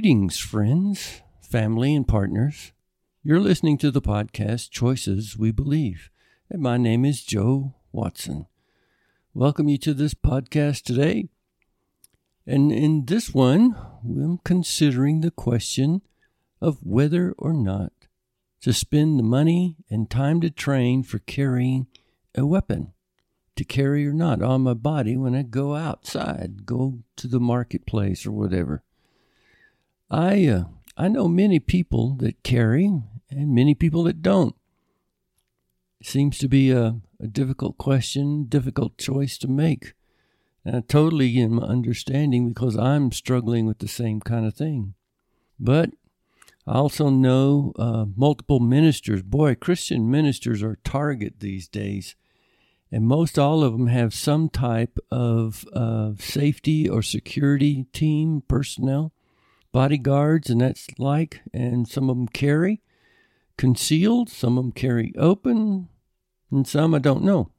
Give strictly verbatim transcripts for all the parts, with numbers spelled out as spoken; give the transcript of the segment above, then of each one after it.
Greetings, friends, family, and partners. You're listening to the podcast Choices We Believe, and my name is Joe Watson. Welcome you to this podcast today. And in this one, I'm considering the question of whether or not to spend the money and time to train for carrying a weapon, to carry or not on my body when I go outside, go to the marketplace or whatever. I uh, I know many people that carry and many people that don't. It seems to be a, a difficult question, difficult choice to make. And I totally am understanding because I'm struggling with the same kind of thing. But I also know uh, multiple ministers. Boy, Christian ministers are target these days. And most all of them have some type of uh, safety or security team personnel, bodyguards and that's like, and some of them carry concealed, some of them carry open, and some I don't know.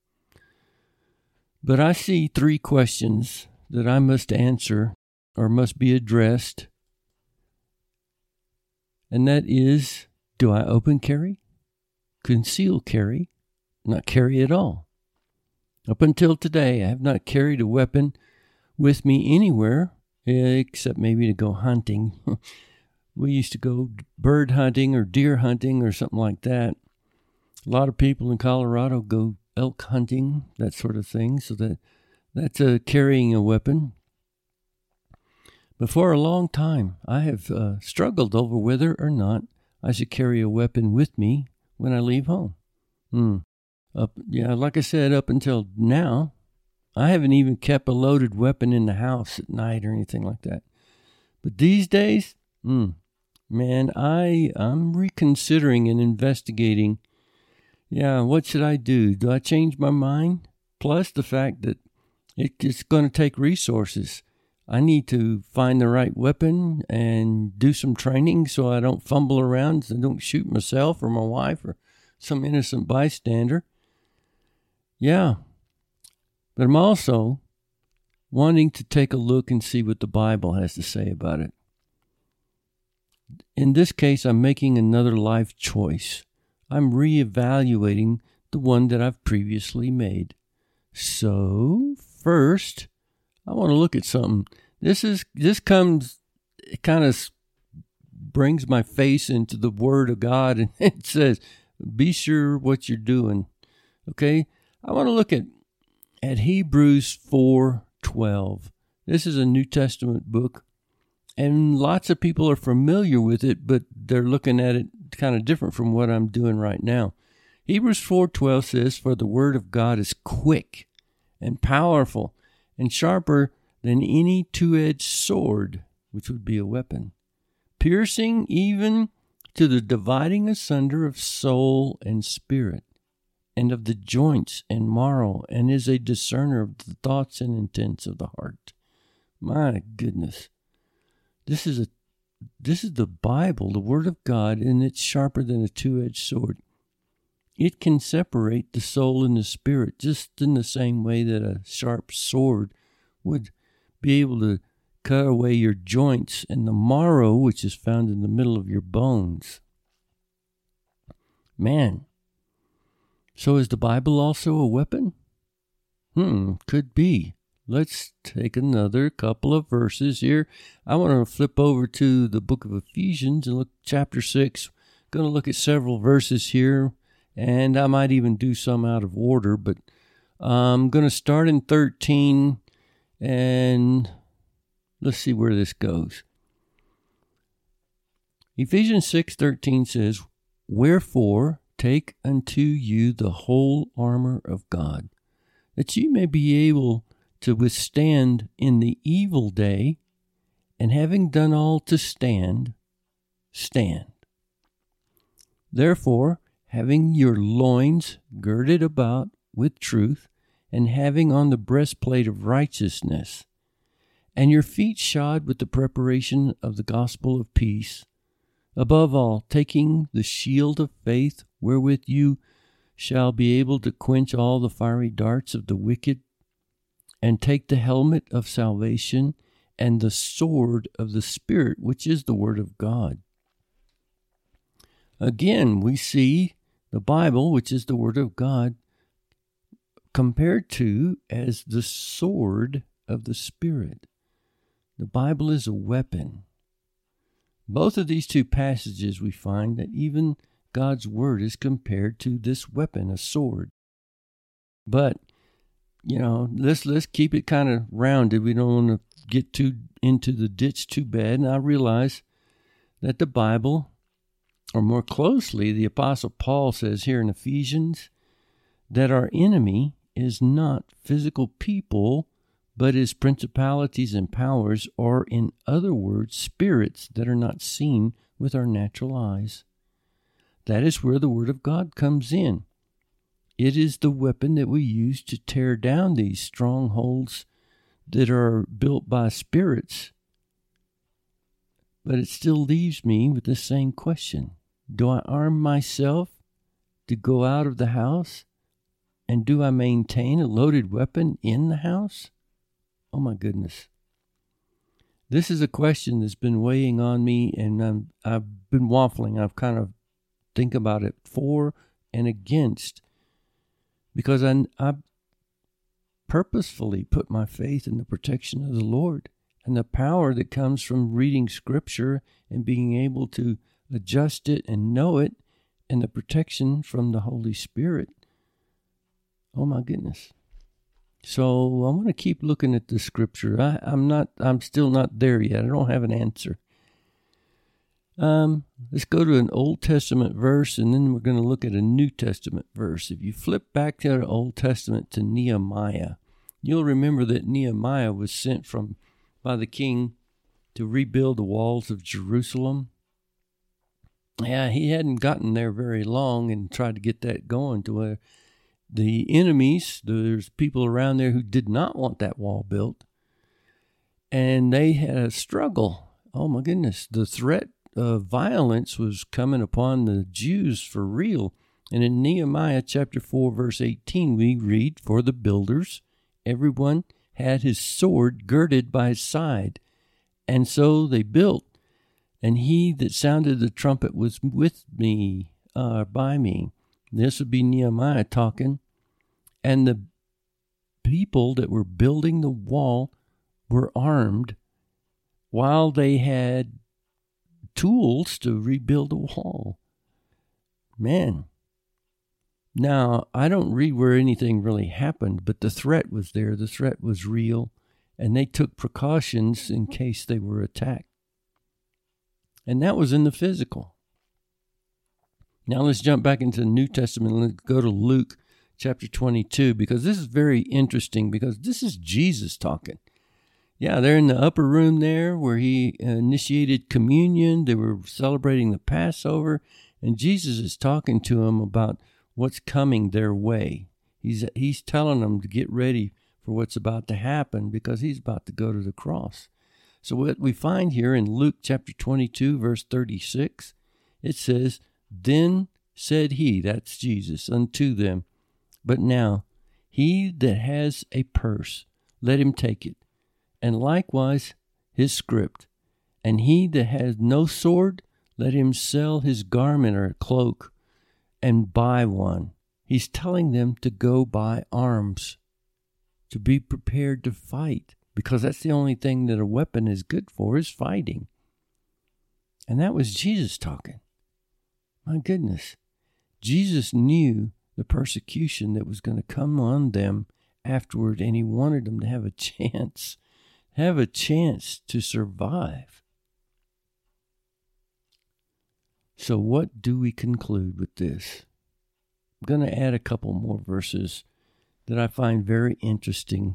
But I see three questions that I must answer or must be addressed. And that is, do I open carry, conceal carry, not carry at all? Up until today, I have not carried a weapon with me anywhere except maybe to go hunting. We used to go bird hunting or deer hunting or something like that. A lot of people in Colorado go elk hunting, that sort of thing. So that that's uh, carrying a weapon. But for a long time, I have uh, struggled over whether or not I should carry a weapon with me when I leave home. Hmm. Up, yeah, like I said, up until now, I haven't even kept a loaded weapon in the house at night or anything like that. But these days, mm, man, I, I'm reconsidering and investigating. Yeah, what should I do? Do I change my mind? Plus the fact that it's going to take resources. I need to find the right weapon and do some training so I don't fumble around and don't shoot myself or my wife or some innocent bystander. Yeah. But I'm also wanting to take a look and see what the Bible has to say about it. In this case, I'm making another life choice. I'm reevaluating the one that I've previously made. So, first, I want to look at something. This is this comes, it kind of brings my face into the Word of God, and it says, be sure what you're doing. Okay? I want to look at At Hebrews four twelve. This is a New Testament book, and lots of people are familiar with it, but they're looking at it kind of different from what I'm doing right now. Hebrews four twelve says, for the word of God is quick and powerful and sharper than any two-edged sword, which would be a weapon, piercing even to the dividing asunder of soul and spirit, and of the joints and marrow, and is a discerner of the thoughts and intents of the heart. My goodness. This is a this is the Bible, the Word of God, and it's sharper than a two-edged sword. It can separate the soul and the spirit, just in the same way that a sharp sword would be able to cut away your joints and the marrow, which is found in the middle of your bones. Man. So is the Bible also a weapon? Hmm, could be. Let's take another couple of verses here. I want to flip over to the book of Ephesians and look at chapter six. Going to look at several verses here, and I might even do some out of order, but I'm going to start in thirteen, and let's see where this goes. Ephesians six thirteen says, wherefore, take unto you the whole armor of God, that ye may be able to withstand in the evil day, and having done all to stand, stand. Therefore, having your loins girded about with truth, and having on the breastplate of righteousness, and your feet shod with the preparation of the gospel of peace, above all, taking the shield of faith, wherewith you shall be able to quench all the fiery darts of the wicked, and take the helmet of salvation and the sword of the Spirit, which is the Word of God. Again, we see the Bible, which is the Word of God, compared to as the sword of the Spirit. The Bible is a weapon. Both of these two passages, we find that even God's Word is compared to this weapon, a sword. But, you know, let's let's keep it kind of rounded. We don't want to get too into the ditch too bad. And I realize that the Bible, or more closely, the Apostle Paul says here in Ephesians, that our enemy is not physical people, but is principalities and powers, or in other words, spirits that are not seen with our natural eyes. That is where the Word of God comes in. It is the weapon that we use to tear down these strongholds that are built by spirits. But it still leaves me with the same question. Do I arm myself to go out of the house? And do I maintain a loaded weapon in the house? Oh my goodness. This is a question that's been weighing on me, and I'm, I've been waffling. I've kind of think about it for and against, because I, I purposefully put my faith in the protection of the Lord and the power that comes from reading Scripture and being able to adjust it and know it, and the protection from the Holy Spirit. Oh my goodness. So I want to keep looking at the Scripture. I, I'm not, I'm still not there yet. I don't have an answer. Um, let's go to an Old Testament verse, and then we're going to look at a New Testament verse. If you flip back to the Old Testament to Nehemiah, you'll remember that Nehemiah was sent from by the king to rebuild the walls of Jerusalem. Yeah, he hadn't gotten there very long and tried to get that going to where the enemies, there's people around there who did not want that wall built, and they had a struggle. Oh my goodness, the threat of violence was coming upon the Jews for real. And in Nehemiah chapter four, verse eighteen, we read, "For the builders, everyone had his sword girded by his side, and so they built. And he that sounded the trumpet was with me, uh, by me." This would be Nehemiah talking. And the people that were building the wall were armed while they had tools to rebuild the wall. Man. Now, I don't read where anything really happened, but the threat was there. The threat was real, and they took precautions in case they were attacked. And that was in the physical. Now let's jump back into the New Testament. Let's go to Luke chapter twenty-two, because this is very interesting, because this is Jesus talking. Yeah, they're in the upper room there where he initiated communion. They were celebrating the Passover, and Jesus is talking to them about what's coming their way. He's he's telling them to get ready for what's about to happen, because he's about to go to the cross. So what we find here in Luke chapter twenty-two, verse thirty-six, it says, "Then said he," that's Jesus, "unto them, but now he that has a purse, let him take it, and likewise his scrip. And he that has no sword, let him sell his garment or cloak and buy one." He's telling them to go buy arms, to be prepared to fight, because that's the only thing that a weapon is good for, is fighting. And that was Jesus talking. My goodness. Jesus knew the persecution that was going to come on them afterward, and he wanted them to have a chance, have a chance to survive. So what do we conclude with this? I'm going to add a couple more verses that I find very interesting.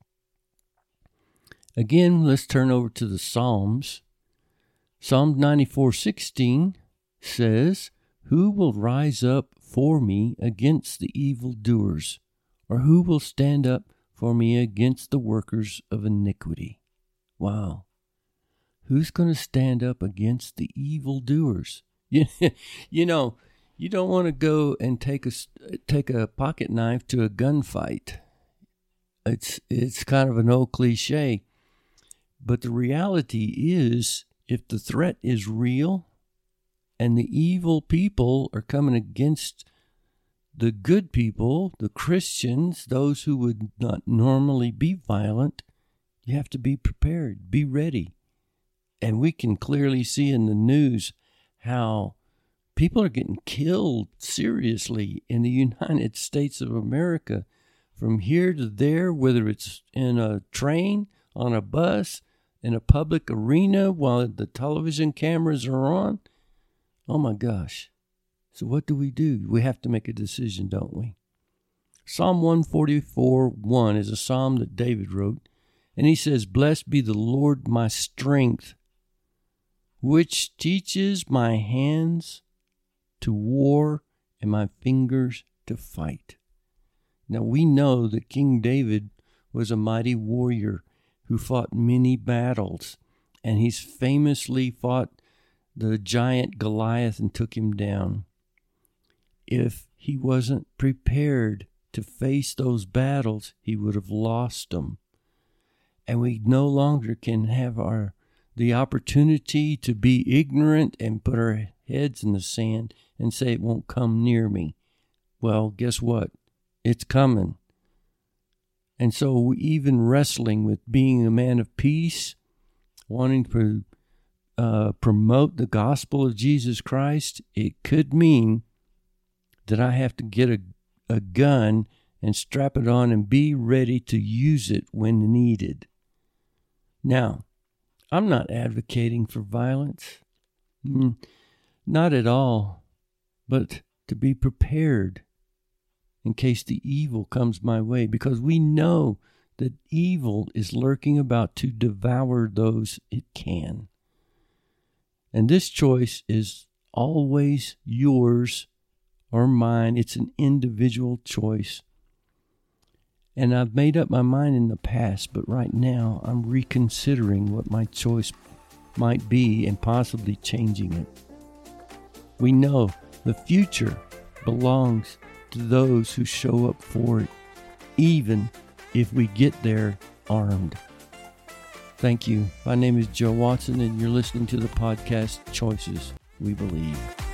Again, let's turn over to the Psalms. Psalm ninety-four sixteen says, "Who will rise up for me against the evildoers? Or who will stand up for me against the workers of iniquity?" Wow. Who's going to stand up against the evildoers? You, you know, you don't want to go and take a, take a pocket knife to a gunfight. It's, it's kind of an old cliche. But the reality is, if the threat is real and the evil people are coming against the good people, the Christians, those who would not normally be violent, you have to be prepared, be ready. And we can clearly see in the news how people are getting killed seriously in the United States of America, from here to there, whether it's in a train, on a bus, in a public arena while the television cameras are on. Oh my gosh. So what do we do? We have to make a decision, don't we? Psalm one forty-four, one is a psalm that David wrote, and he says, "Blessed be the Lord my strength, which teaches my hands to war and my fingers to fight." Now we know that King David was a mighty warrior who fought many battles, and he's famously fought the giant Goliath and took him down. If he wasn't prepared to face those battles, he would have lost them. And we no longer can have our the opportunity to be ignorant and put our heads in the sand and say it won't come near me. Well, guess what? It's coming. And so even wrestling with being a man of peace, wanting to uh, promote the gospel of Jesus Christ, it could mean that I have to get a, a gun and strap it on and be ready to use it when needed. Now, I'm not advocating for violence. Mm, not at all. But to be prepared in case the evil comes my way, because we know that evil is lurking about to devour those it can. And this choice is always yours or mine. It's an individual choice. And I've made up my mind in the past, but right now I'm reconsidering what my choice might be and possibly changing it. We know the future belongs to those who show up for it, even if we get there armed. Thank you. My name is Joe Watson, and you're listening to the podcast Choices We Believe.